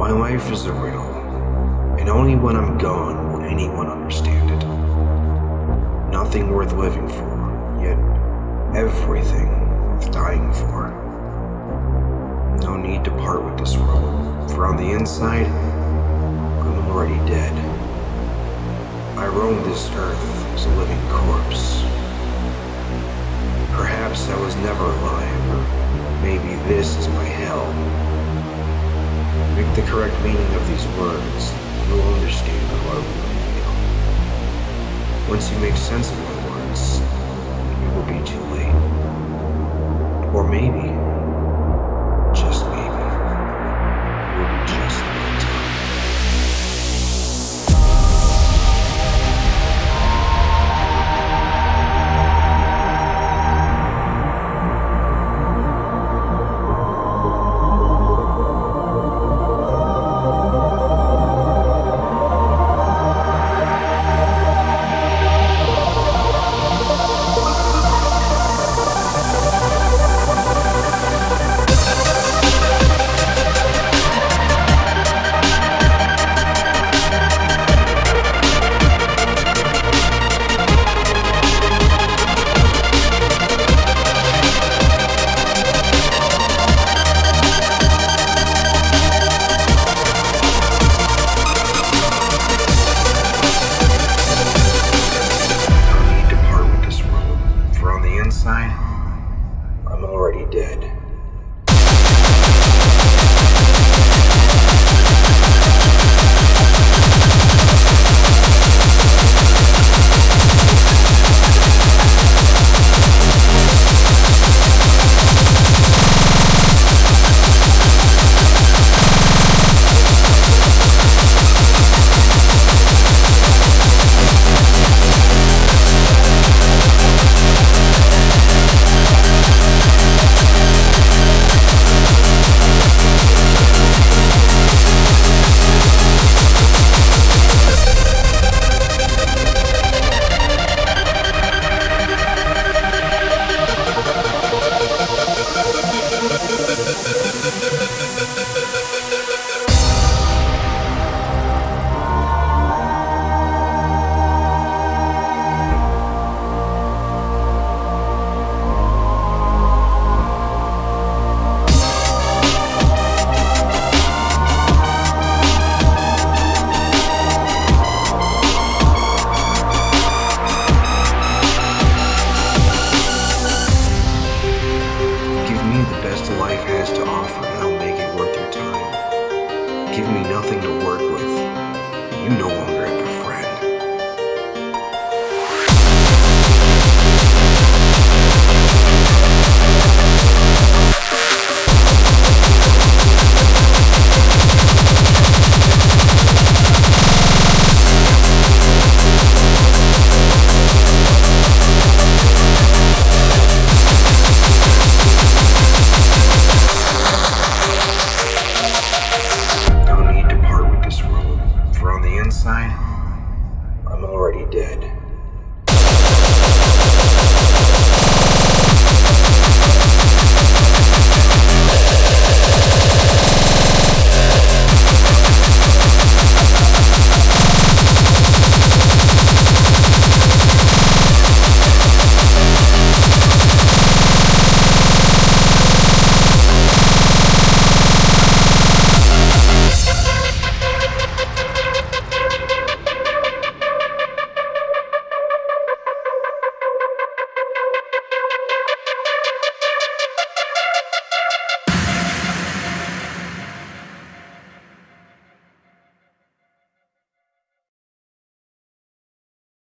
My life is a riddle, and only when I'm gone will anyone understand it. Nothing worth living for, yet everything worth dying for. No need to part with this world, for on the inside, I'm already dead. I roam this earth as a living corpse. Perhaps I was never alive, or maybe this is my hell. Make the correct meaning of these words, you'll understand how I really feel. Once you make sense of my words, it will be too late. Or maybe, just maybe, it will be just the right time. Inside, I'm already dead. Life has to offer, and I'll make it worth your time. Give me nothing to work with. You no longer have a friend. Inside,